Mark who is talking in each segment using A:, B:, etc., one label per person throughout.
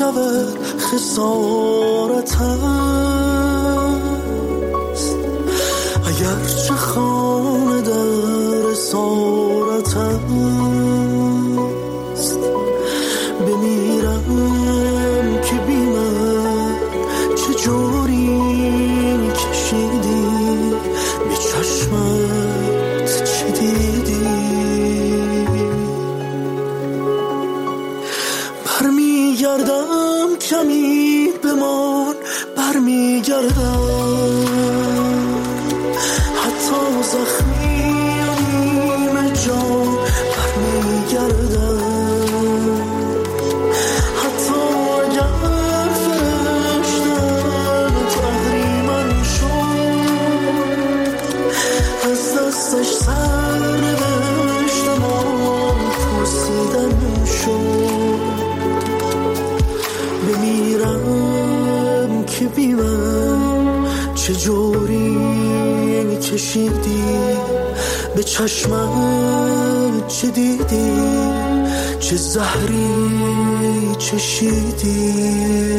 A: شود خسارت است، اگرچه خانه در اسارت است. بمیرم که بی من چجوری کشیدی، به چشمت چه دیدی. برمیگردم کمی بمان، برمیگردم حتی زخمی و نیمه جان، برمیگردم حتی اگر فرشتن تحریمن شد، از دستش سر نوشتم و پرسیدن شد. بمیرم که بی من چجوری کشیدی، به چشمت چه دیدی، چه زهری چشیدی.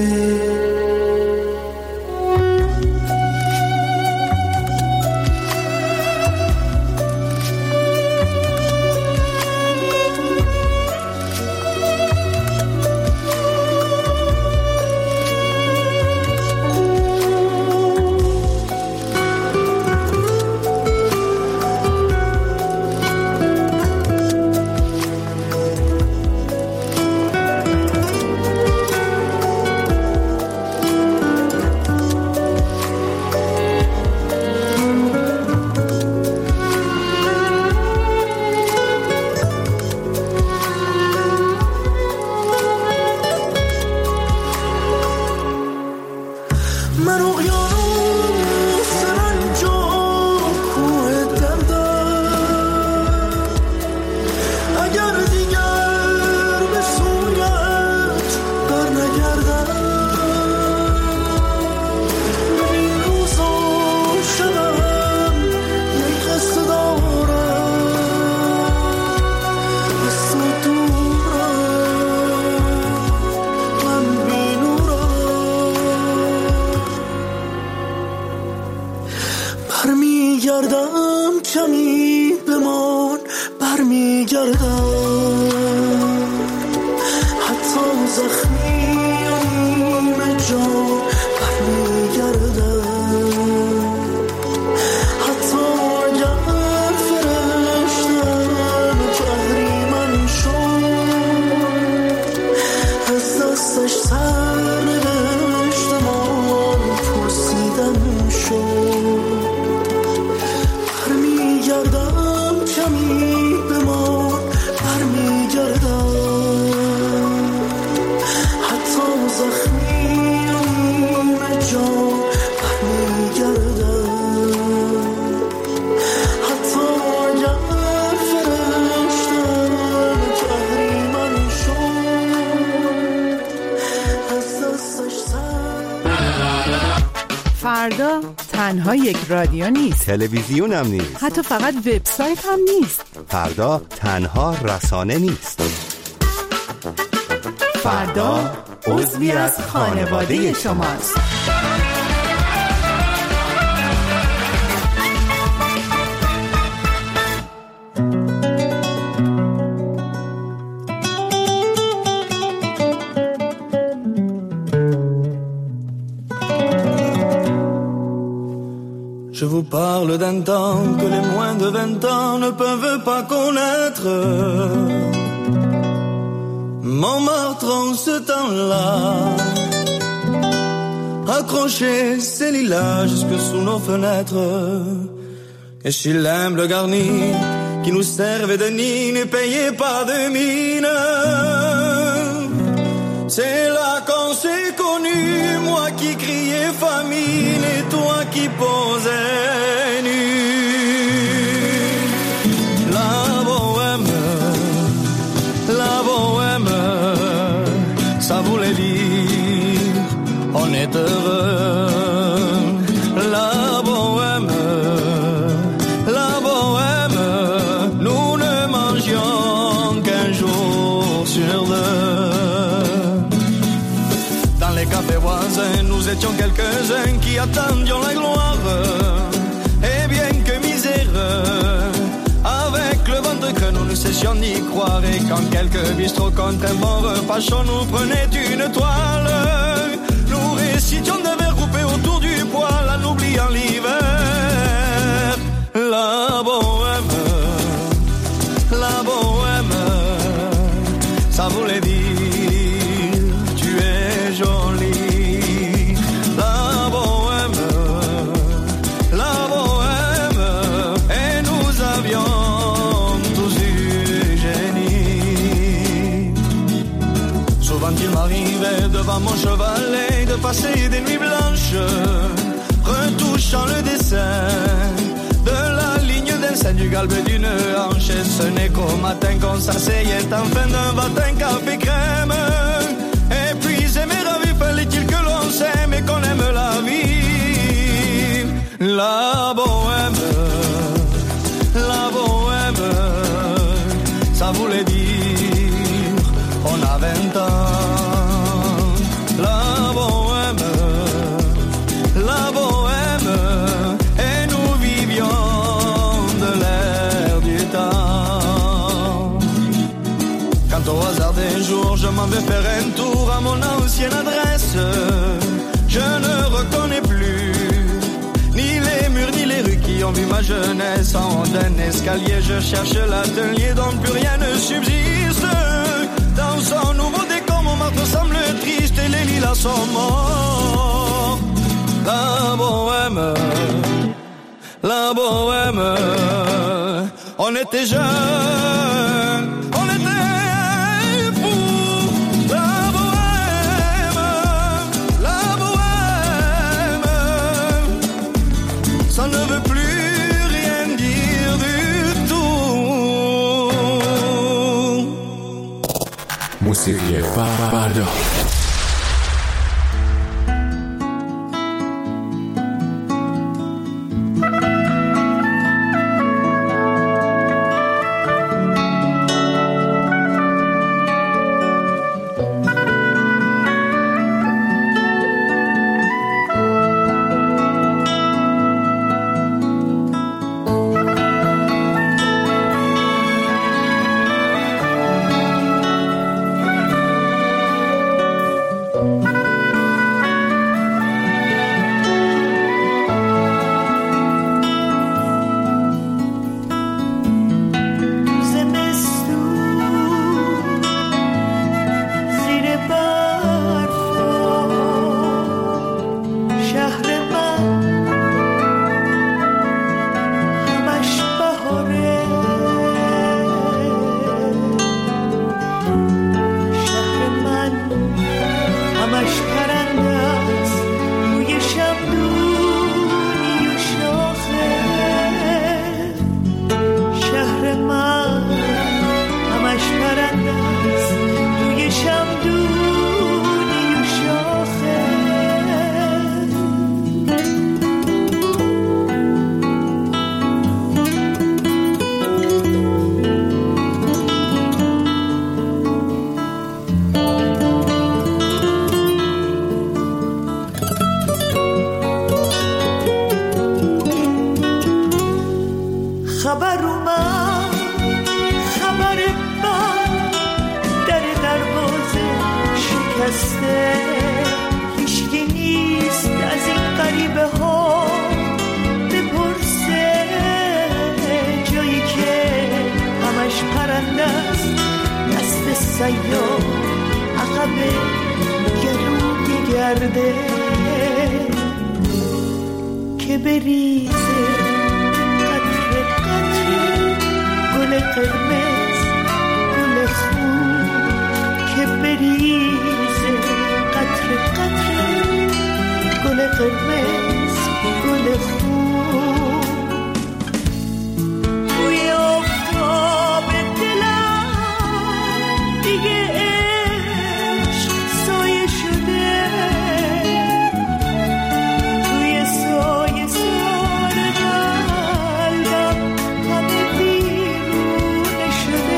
A: برمیگردم کمی بمان، برمیگردم حتی زخمی و نیمه جان، برمیگردم حتی اگر فرشتن تحریمن شد، از دستش سر نوشتم و پرسیدن شد. برمیگردم کمی بمان، برمیگردم حتی زخمی و نیمه جان، برمیگردم حتی اگر فرشتن تحریمن شد، از دستش سر.
B: فردا تنها یک رادیو نیست،
C: تلویزیون هم نیست،
B: حتی فقط وبسایت هم نیست.
C: فردا تنها رسانه نیست.
B: فردا عضوی از خانواده شماست.
A: Je vous parle d'un temps que les moins de 20 ans ne peuvent pas connaître. Montmartre en ce temps-là, accrochait ses lilas jusque sous nos fenêtres. Et Chilem le garni qui nous servait de nid ne payait pas de mine. C'est là qu'on s'est connus, moi qui criais famine et toi qui posais nu. La bohème, ça voulait dire on est heureux. La bohème, nous ne mangions qu'un jour sur deux. étions quelques-uns qui attendions la gloire. Et bien que misère, avec le ventre creux nous ne cessions d'y croire. Et quand quelques bistrots contre un bon repas chaud nous prenaient une toile, nous récitions des vers groupés autour du poêle en oubliant l'hiver. La bohème, ça voulait dire tu es jolie. La bohème, et nous avions tous du génie. Souvent il m'arrivait devant mon chevalet de passer des nuits blanches, retouchant le dessin de la ligne d'un sein du galbe d'une hanche. Et ce n'est qu'au matin qu'on s'asseyait en fin d'un matin café crème. Et puis aimer la vie, fallait-il que l'on s'aime et qu'on aime la vie. La bohème, ça voulait dire on a 20 ans. La bohème, et nous vivions de l'air du temps. Quand au hasard des jours je m'en vais faire un tour à mon ancienne adresse, je ne reconnais plus ni les murs ni les rues qui ont vu ma jeunesse. En haut d'un escalier je cherche l'atelier dont plus rien ne subsiste. Dans son nouveau décor mon marteau semble triste et les lilas sont morts. La bohème, on était jeunes, on était fous. La bohème, ça ne veut plus rien dire du tout.
D: موسیقی فردا.
E: شده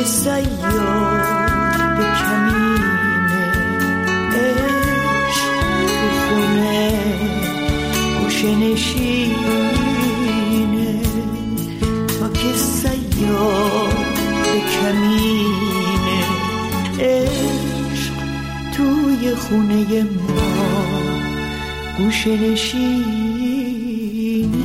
E: صیاد به کمینه عشق تو خونه گوشه نشینه تا که صیاد به کمینه عشق توی خونه ما گوشه نشینه.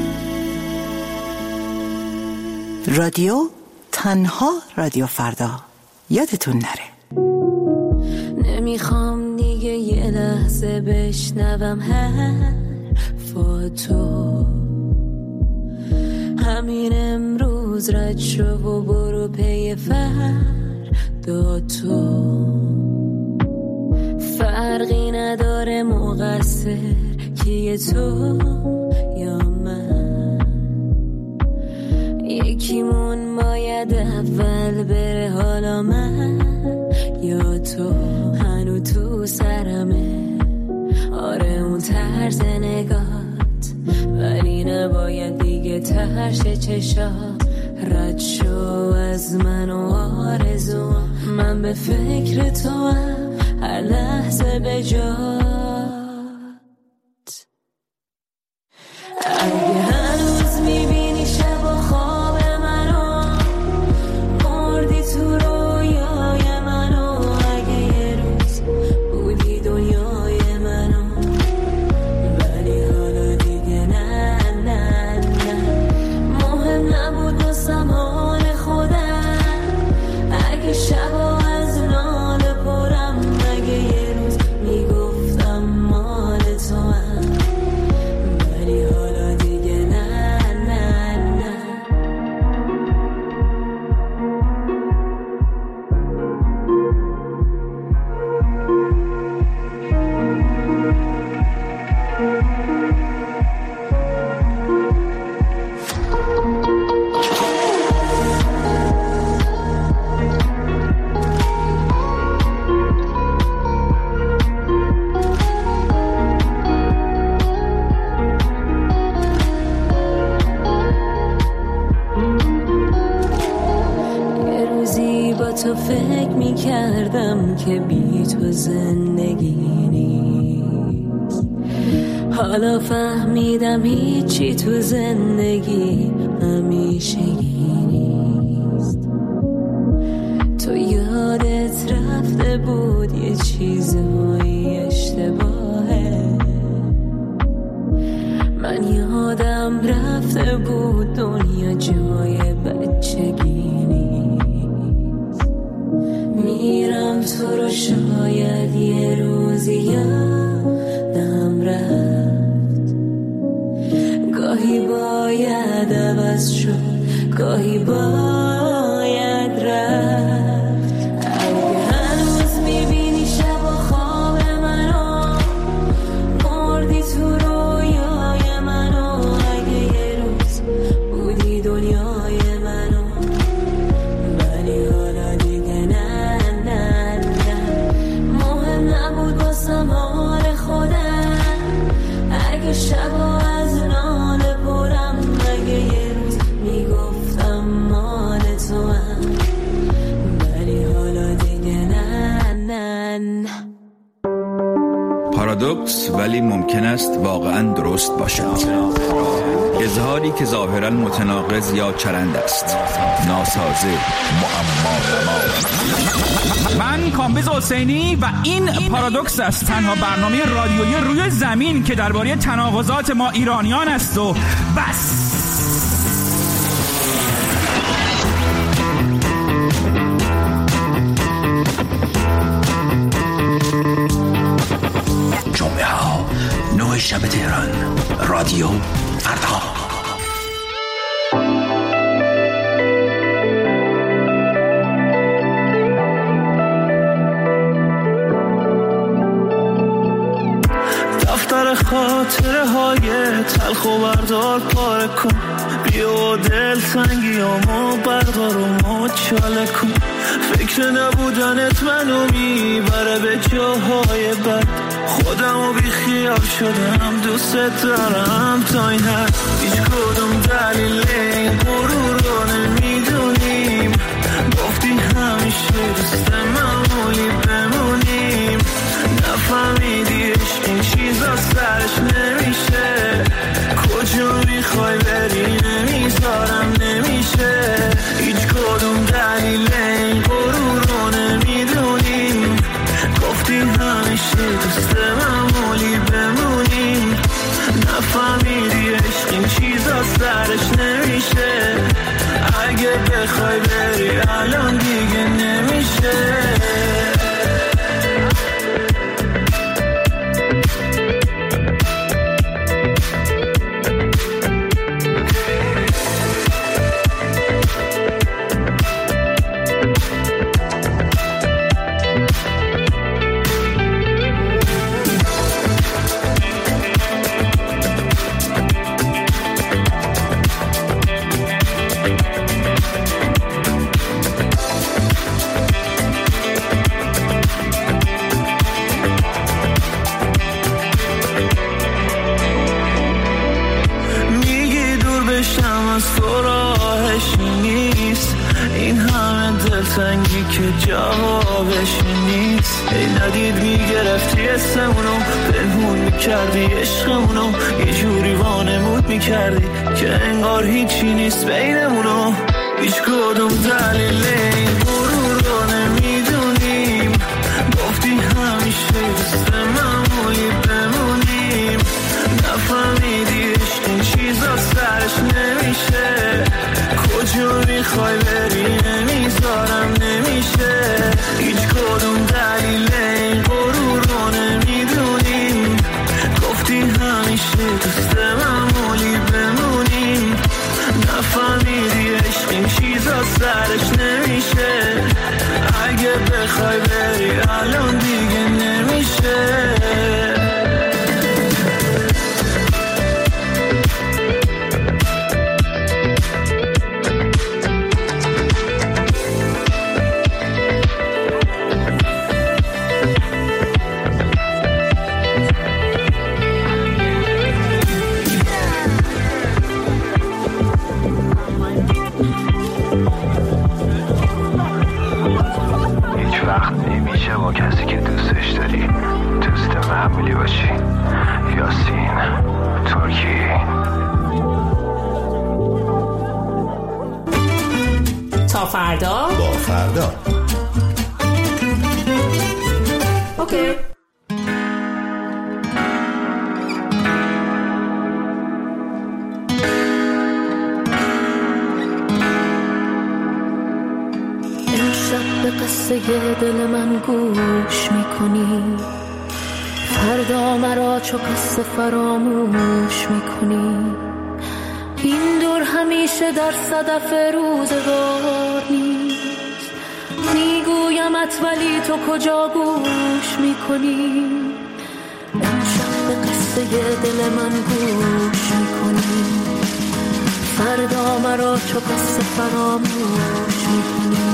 B: رادیو تنها رادیو فردا، یادتون نره.
F: نمیخوام دیگه یه لحظه بشنوم حرفاتو، همین امروز رد شو و برو پی فردا تو. فرقی نداره مقصر کیه تو یا من، یکیمون باید اول بره حالا من یا تو. هنو تو سرمه آره اون طرز نگات، ولی نباید دیگه ترش چشا. رد شو از من و آرزوام، من به فکر تو هم هر لحظه به جات. اگه هنوز میبینی شب و خواب منو، مردی تو رویای منو. اگه یه روز بودی دنیای منو، ولی حالا دیگه نه نه نه. مهم نبود واسم حال خودم، اگه شبا از ناله پرم. اگه یه روز میگفتم مال تو هم، ولی حالا دیگه نه نه نه. یه روزی با تو فکر میکردم که بی تو زندگی نیست، حالا فهمیدم هیچی تو زندگی همیشگی نیست. تو یادت رفته بود یه چیزهایی اشتباهه، من یادم رفته بود دنیا جای بچگی نیست. میرم تو رو شاید یه روزی یادم رفت، گاهی باید عوض شد گاهی باید رفت. اگه هنوز میبینی شب و خواب منو، مردی تو رویای منو. اگه یه روز بودی دنیای منو، ولی حالا دیگه نه نه نه. مهم نبود واسم حال خودم، اگه شبا از ناله پرم. اگه یه روز میگفتم مال تو هم، ولی حالا دیگه نه نه نه.
G: پارادوکس ولی ممکن است واقعا درست باشد. اظهاری که ظاهرا متناقض یا چرند است، ناسازه، معما.
H: من کامبیز حسینی و این پارادوکس است، تنها برنامه رادیویی روی زمین که درباره تناقضات ما ایرانیان است و بس.
I: جمعه ها 9 شب تهران، رادیو فردا.
A: دفتر خاطره های تلخ و بردار پاره کن، بیا دل تنگیامو بردار و مچاله کن. فکر نبودنت منو میبره به جاهای بد، خودمو بی خیال شدم دوست دارم تا این حد. هیچ کدوم دلیل این غرور رو نمیدونیم، گفتی همیشه دوست معمولی بمونیم. نفهمیدی عشق این چیزا سرش نمیشه. کجا میخوای بری نمیذارم نمیشه. هیچ کدوم دلیل این غرور رو نمیدونیم. گفتی همیشه دوست معمولی بمونیم. نفهمیدی عشق این چیزا سرش نمیشه. اگه بخوای بری الان دیگه نمیشه. سنگی که جوابش نیست. ای ندید میگرفتی اسمونو، پنهون میکردی عشقمونو، یه جوری وانمود میکردی که انگار هیچی نیست بینمونو. هیچ کدوم دلیل این غرور رو نمیدونیم. گفتی همیشه دوست معمولی بمونیم. نفهمیدی عشق این چیزا سرش نمیشه. کجا میخوای بری نمیذارم نمیشه. هیچ کدوم دلیل این غرور رو نمیدونیم. گفتی همیشه دوست معمولی بمونیم. نفهمیدی عشق این چیزا سرش نمیشه. اگه بخوای بری الان دیگه نمیشه.
J: با کسی که دوستش داری دوست معمولی باشی. یاسین ترکی.
K: تا فردا
C: با فردا.
K: اوکی.
F: قصه دل من گوش میکنی. فردا مرا چو قصه فراموش میکنی. این دور همیشه در صدف روزگار نیست. میگویمت ولی تو کجا گوش میکنی. امشب به قصه دل من گوش میکنی. فردا مرا چو قصه فراموش میکنی.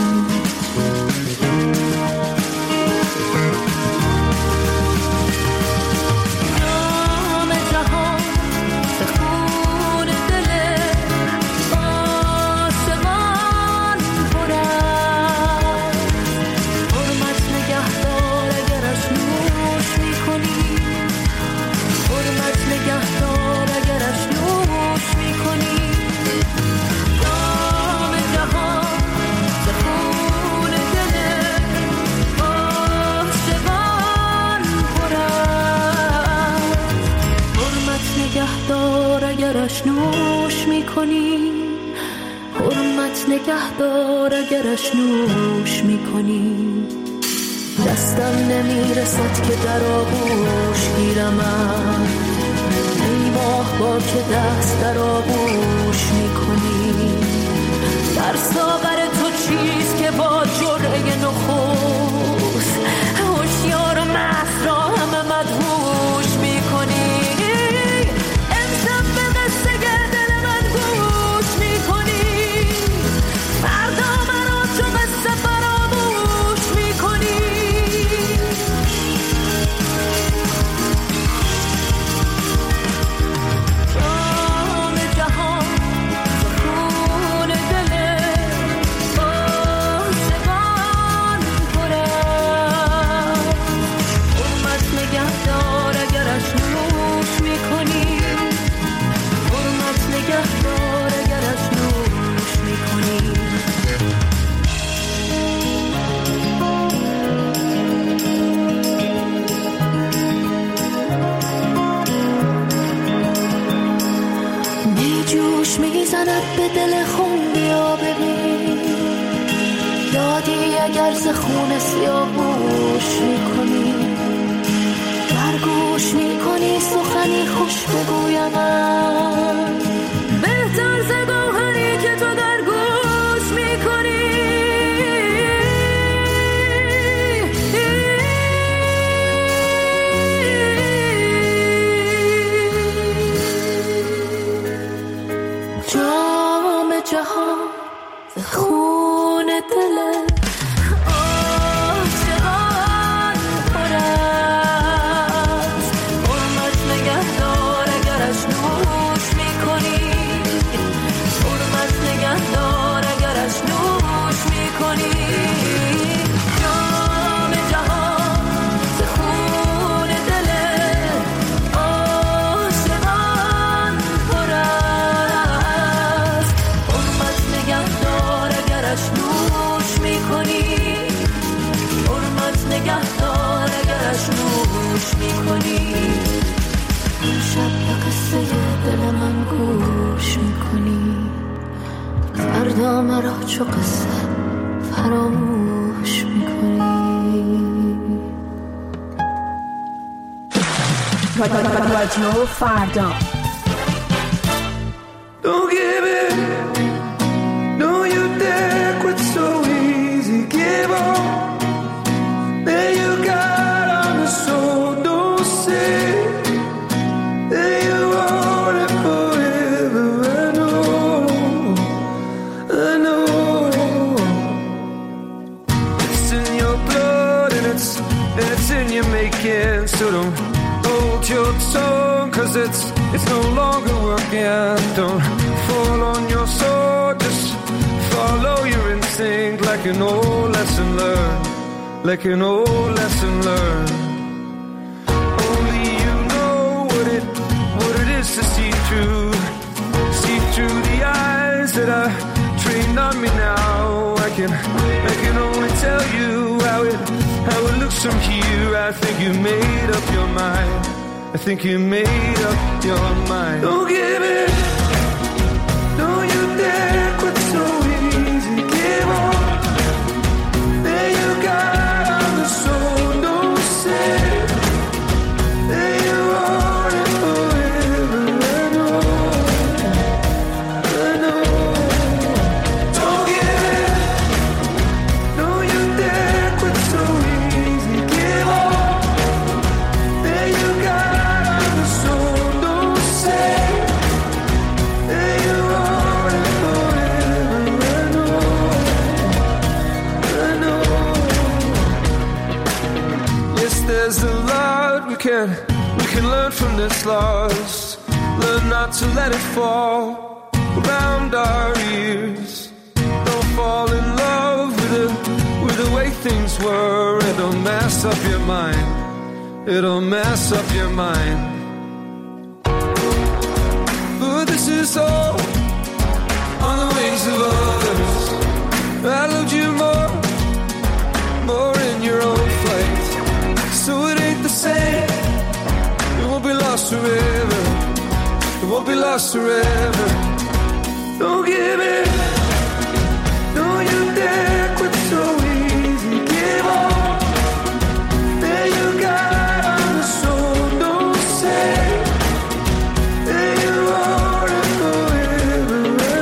F: نوش میکنی. حرمت نگهدار اگرش نوش میکنی. دستم نمیرسد که در آغوش گیرم. ای ماه با که دست در آغوش میکنی. در ساغر تو چیز که با جرعه نخست هوشیار و مست را همه مدهوش میکنی. میزند به دل خون بیا ببین یادی اگر ز خون سیاهوش میکنی در گوش میکنی سخنی خوش بگویم بهتر ز گوهری که تو در گوش میکنی جام جهان ز خون دل عاشقان پر است حرمت نگهدار اگرش نوش میکنی حرمت نگهدار اگرش نوش میکنی جام جهان ز خون دل عاشقان پر است حرمت نگهدار اگرش نوش میکنی حرمت نگهدار اگرش نوش میکنی شب به قصه دل من گوش میکنی فردا مرا چو قصه فراموش میکنی
K: رادیو فردا.
A: Don't give it, no you dare quit so easy, give up. There you got on the soul, don't say that you want it forever. I know, it's in your blood and it's in your making, so don't hold your tongue, 'cause it's no longer working. Don't fall on your sword, just follow your instinct like an old lesson learned, like an old lesson learned. Only you know what it is to see through the eyes that are trained on me now. I can only tell you how it looks from here. I think you made up your mind. I think you made up your mind. Don't give it, don't you dare quit so easy, give up. There you got on the soul, don't say that you want it forever. I know. Don't give it, don't you dare quit so easy, give up. There you got there's a lot we can learn from this loss. Learn not to let it fall around our ears. Don't fall in love with the way things were. It'll mess up your mind. It'll mess up your mind. But this is all on the wings of others. I loved you more in your own flight. So it ain't the same. It won't be lost forever. It won't be lost forever. Don't give it, don't you dare quit so easy, give up. There you got on the soul, don't say that you want it forever. I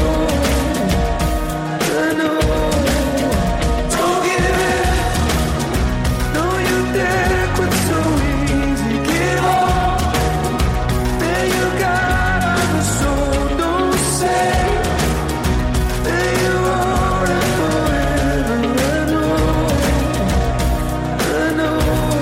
A: know. Don't give it, don't you dare quit so easy, give up. There you got on the soul, don't say that you want it forever. I know.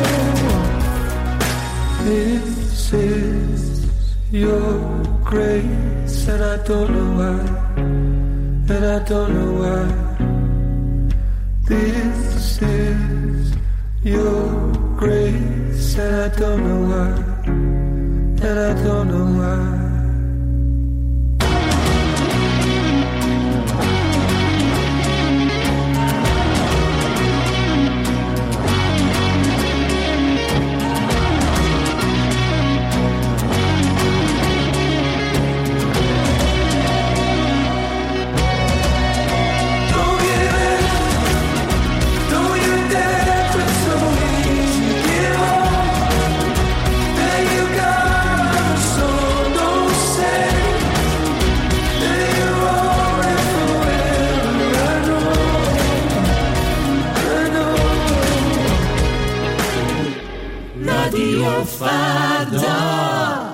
A: This is your grace, and I don't know why, and I don't know why. This is your grace, and I don't know why, and I don't know why.
E: رادیو فردا.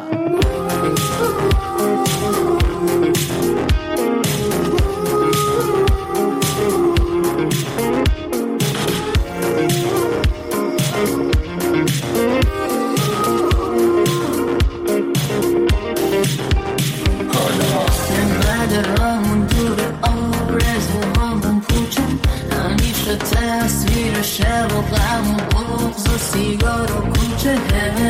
F: تصویر شب و غم و بغض و سیگار و کوچه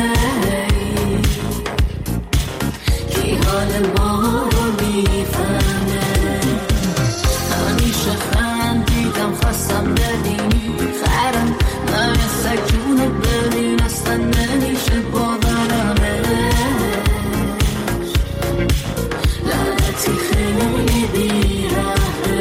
F: کی حال ما رو میفهمه. همیشه خندیدم خواستم ببینی خرم من سکونه ببین اصلا نمیشه باورمه. لعنتی خیلی بیرحمه.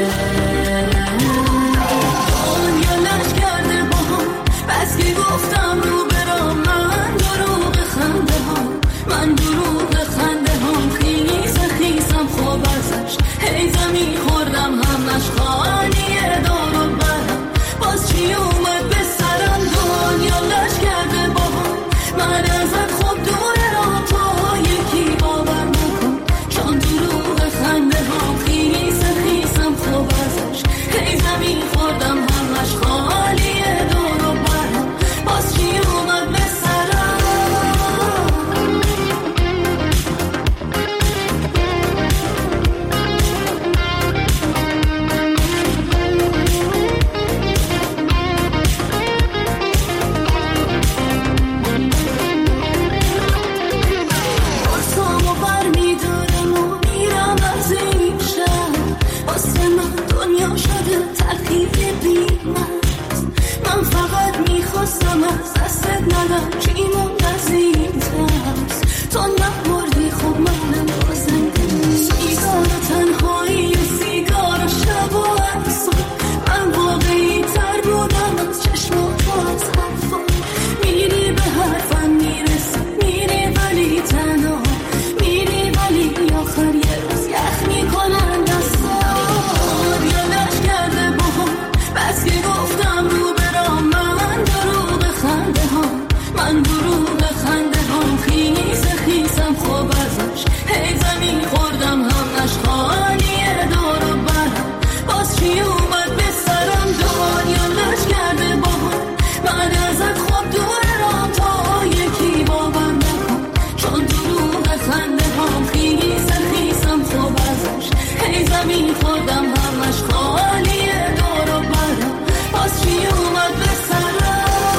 F: بس که گفتم رو برام من دروغ خنده ها، من دروغ خنده ها خیز خیزم خوب ازش هی زمین خوردم همش خالیه دار و برم. باز چی اومد به سرم دنیا لش کرده با هم من ازت خوب دوره را تا یکی باور نکن چون دروغ خنده ها خیز خیزم خوب ازش هی زمین خوردم همش خالیه دار و برم. باز چی اومد به سرم بارسامو بر میدارم و میرم از این شهر. واسه من دنیا شده تلخیه بیمت. من فقط میخواستم از دستت ندم چی موند از این ترس. تو نمردی خب منم بازم سیگار و تنهایی و سیگار و شب و عکسان. من واقعی تر بودم از چشمات و از حرفان. میری به حرفم میرسی میری ولی تنها میری ولی آخر یه روز یخ میکنن دستان. یادش کرده با هم بس که گفتم رو برام من دروغ خنده ها، من دروغ خنده ها خیز خیزم خوب ازش هی زمین خوردم همش خالیه دار و برم. باز چی اومد به سرم دنیا لش کرده با هم من ازت خوب دوره رام تا یکی باور نکن چون دروغ خنده ها خیز خیزم خوب ازش هی زمین خوردم همش خالیه دار و برم. باز چی اومد به سرم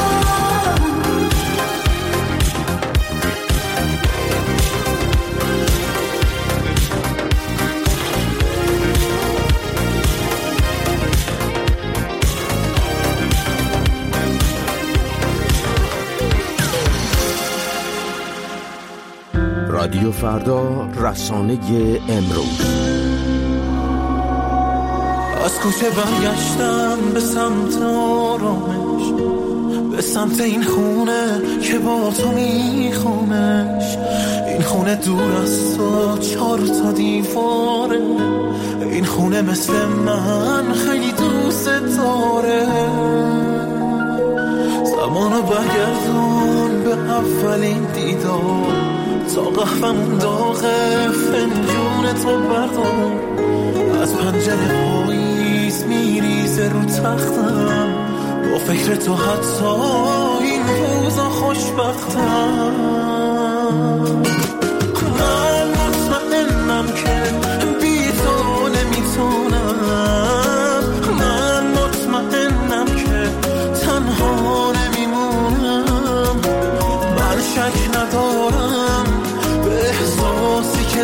L: رادیو فردا، رسانه امروز.
M: از کوچه برگشتم به سمت آرامش، به سمت این خونه که با تو میخونش. این خونه دور از تو 4 تا دیواره، این خونه مثل من خیلی دوست داره. زمانو برگردون به اولین دیدار، تا قهوه‌مون داغه فنجون تو بردار. از پنجره پاییز میریزه رو تختم، با فکر تو حتی این روزا خوشبختم. من مطمئنم که بی تو نمیتونم، من مطمئنم که تنها نمیمونم. من شک ندارم به احساسی که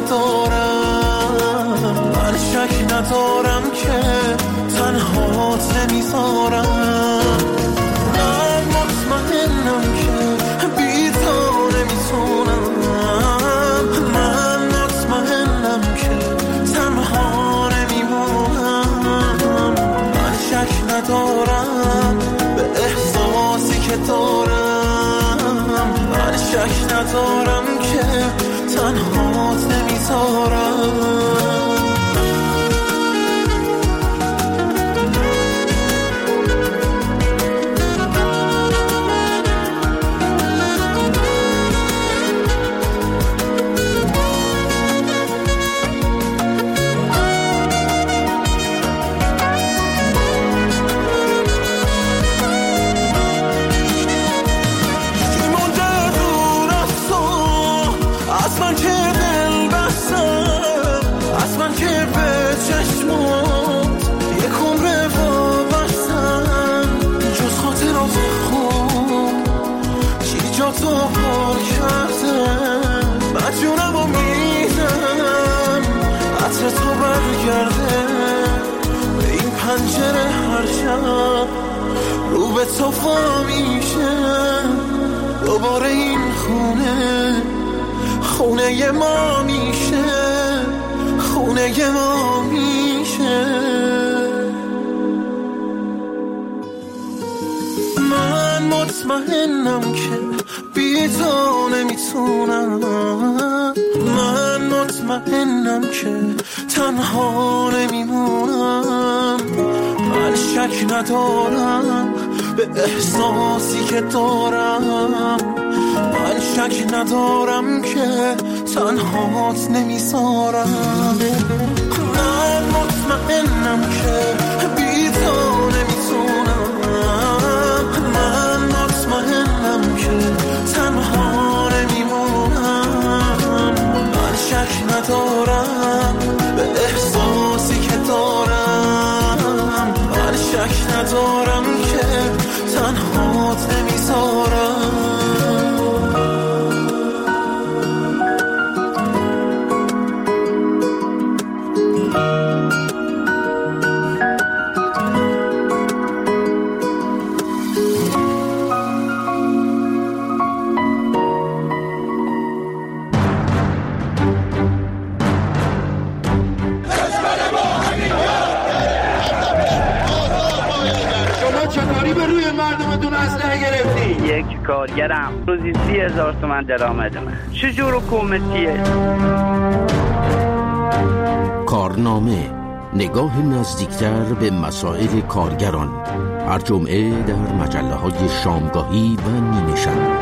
M: دارم، من شک ندارم که تنهات نمیذارم. من مطمئنم که بی تو نمیتونم، من مطمئنم که تنها نمیمونم. من شک ندارم به احساسی که دارم، من شک ندارم که تنهات نمیذارم. پنجره هر شب رو به صفا میشه، دوباره این خونه ما میشه، خونه ما میشه. من مطمئنم که بی تو نمیتونم، من مطمئنم که تنها نمیمونم. من شک ندارم به احساسی که دارم، من شک ندارم که تنهات نمیذارم. من مطمئنم که بی تو نمیتونم، من مطمئنم که تنها نمیمونم. من شک ندارم به احساسی که دارم، من شک ندارم که تنهات نمیذارم.
N: یک کارگرم روزی 30,000 تومان درآمد من. چجور حکومتیه؟
L: کارنامه، نگاه نزدیکتر به مسائل کارگران، هر جمعه در مجله‌های شامگاهی و نیمه شب.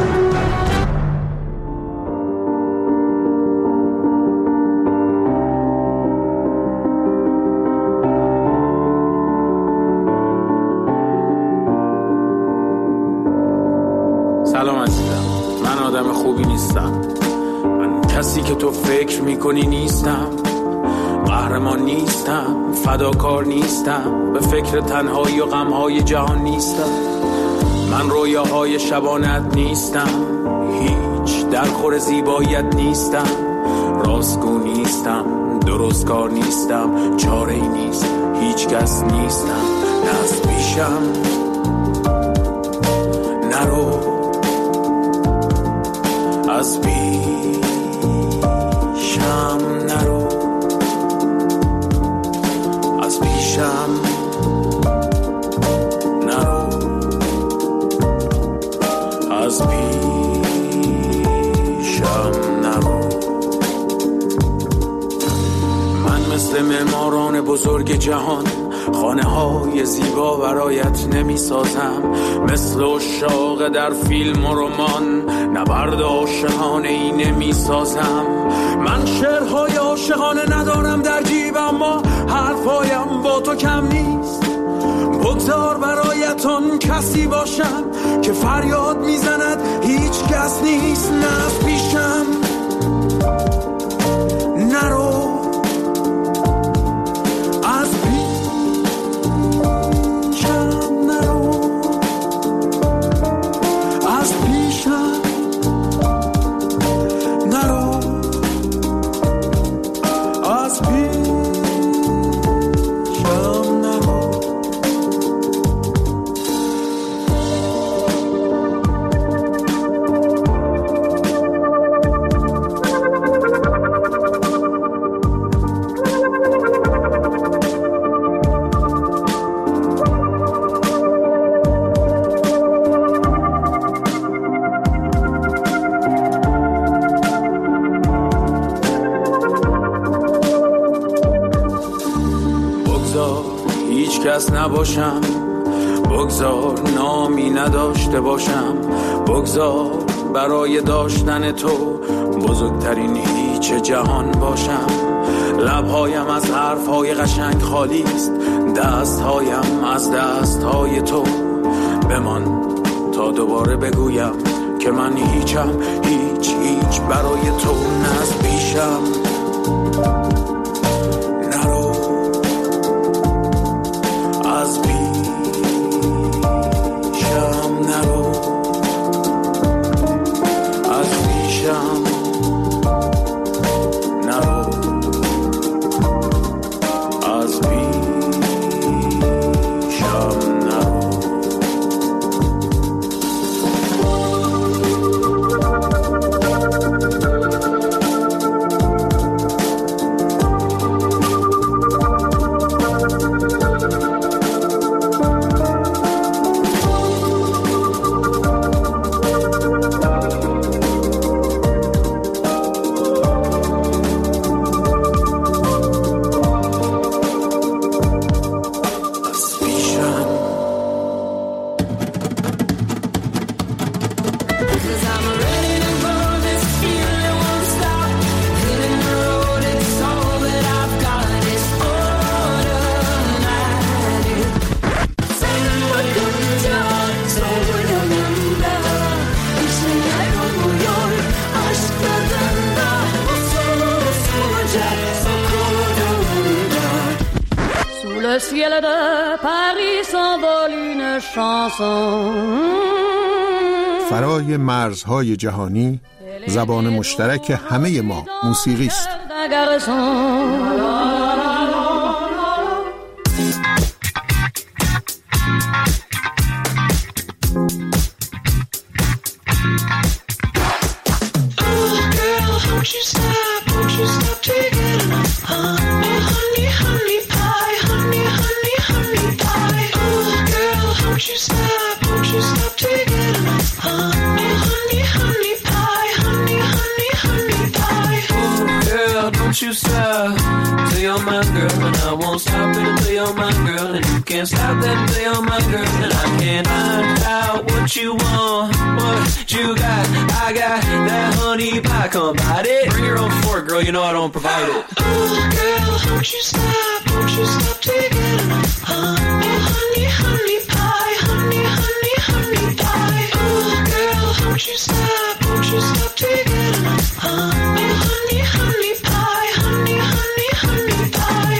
O: سلام عزیزم، من آدم خوبی نیستم، من کسی که تو فکر میکنی نیستم، قهرمان نیستم، فداکار نیستم، به فکر تنهایی و غمهای جهان نیستم. من رویاهای شبانت نیستم، هیچ درخور زیباییت نیستم، راستگو نیستم، درستکار نیستم، چاره ای نیست، هیچ کس نیستم. نه از پیشم نرو، از پیشم نرو، از پیشم نرو، از پیشم نرو. من مثل معماران بزرگ جهان خانه های زیبا برایت نمی سازم، مثل عشاق در فیلم و رمان نبرد عاشقانه ای نمی سازم. من شعرهای عاشقانه ندارم در جیب، اما حرفایم با تو کم نیست. بگذار برایتون کسی باشم که فریاد میزند هیچ کس نیست. نه از پیشم نرو، از کس نباشم، بگذار نامی نداشته باشم، بگذار برای داشتن تو بزرگترین هیچ جهان باشم. لبهایم از حرفهای قشنگ خالی است، دستهایم از دستهای تو. بمان تا دوباره بگویم که من هیچم، هیچ برای تو. نه از پیشم نرو، از پیشم نرو، از پیشم نرو، از پیشم
F: 'cause I'm ready to go. This feeling won't stop. Hitting the road, it's all that I've got. It's automatic. Senle bakınca zorlanımda İçimler oluyor aşk tadında. Usulca sokulduğunda. Sous le ciel de Paris s'envole une chanson.
P: فرای مرزهای جهانی زبان مشترک همه ما موسیقی است.
Q: You stop till you're my girl, and I won't stop it until you're my girl, and you can't stop that until you're my girl, and I can't find out what you want, what you got. I got that honey pie, come bite it. Bring your own fork, girl, you know I don't provide it. Oh, girl, don't you stop till you get enough. Oh, honey, honey pie, honey, honey, honey pie. Oh, girl, don't you stop till you get enough. Oh, honey, honey pie, honey, honey, honey pie.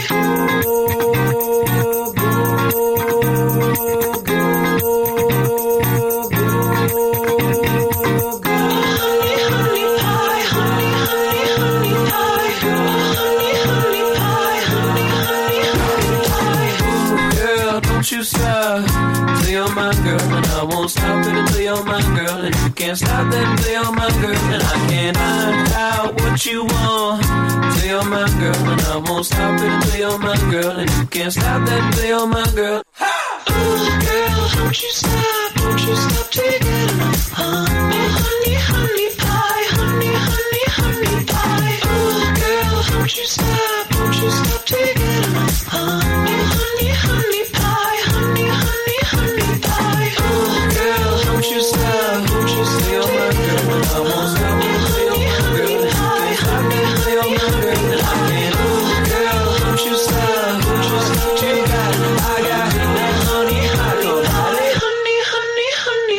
Q: You stop till you're my girl, and I won't stop it until you're my girl, and you can't stop that until you're my girl, and I can't find out what you want till you're my girl, and I won't stop it until you're my girl, and you can't stop that until you're my girl. Oh, girl, don't you stop till you get enough. Oh, honey, honey pie, honey, honey, honey pie. Oh, girl, don't you stop till you get enough. Oh, honey, honey pie, honey, honey, honey pie. Oh, girl, don't you stop till you're my girl, and I won't stop till you're my girl, and you can't stop till you're my girl, and I can't. Oh, girl, don't you stop till you got, I got that honey hot, honey, honey, honey, honey.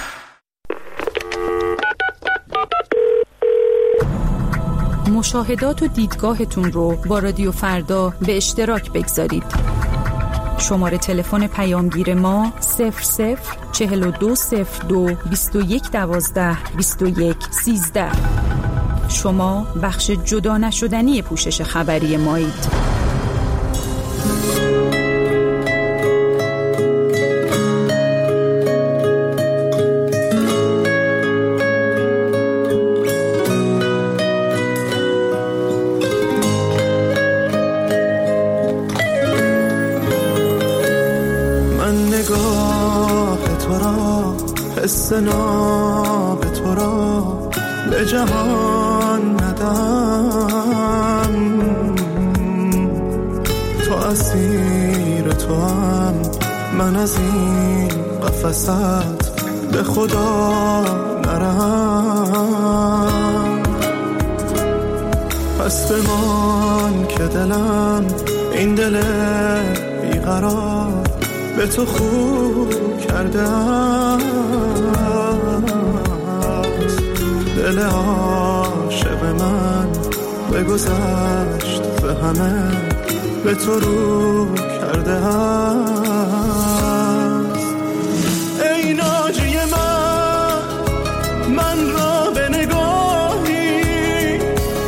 R: مشاهدات و دیدگاهتون رو با رادیو فردا به اشتراک بگذارید. شماره تلفن پیامگیر ما 00420221122113. شما بخش جدا نشدنی پوشش خبری مایید.
M: سناب تو را به جهان ندم، تو اسیر تو هم، من از این قفست به خدا نرم. پس بمان که دلم این دل بیقرار به تو خوب کرده است. دل عاشق من بگذشت به همه به تو رو کرده است. ای ناجی من را به نگاهی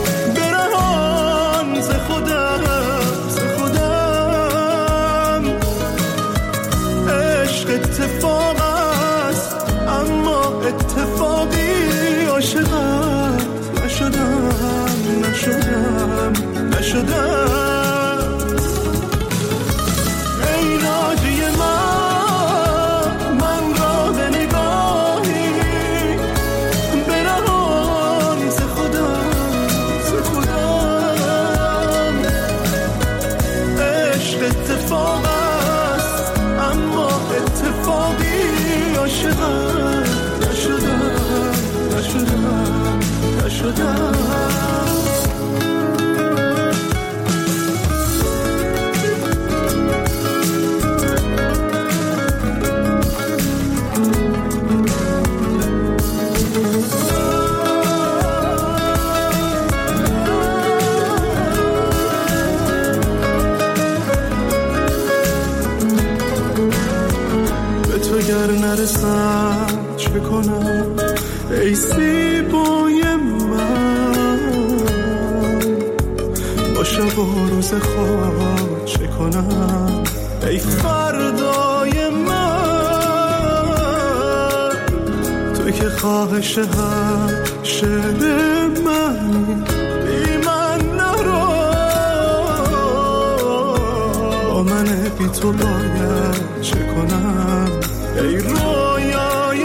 M: برهان ز خودم. عشق اتفاق است اما اتفاقی عاشقت نشدم. ای ناجی من را به نگاهی برهان ز خودم. عشق اتفاق است اما اتفاقی عاشقت نشدم. ای زیبای من، با شب و روز خواب چه کنم؟ ای فردای من، توی که خواهش هم شعر من، بی من نرو، با من بی تو باید چه کنم؟ ای رویای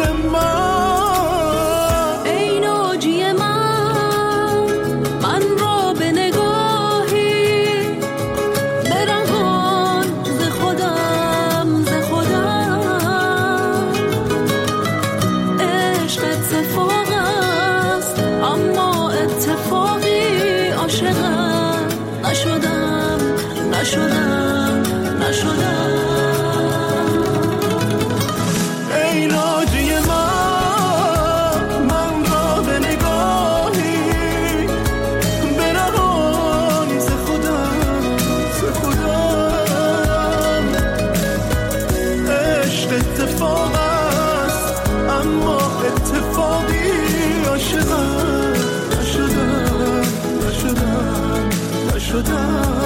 M: من،
F: ای ناجی من، من را به نگاهی برهان ز خودم، ز خودم. عشق اتفاق است اما اتفاقی عاشقم نشدم، نشدم، نشدم.
M: ای ناجی من، من را به نگاهی برهانی ز خودم، ز خودم. عشق اتفاق است اما اتفاقی عاشقم نشدم، نشدم، نشدم.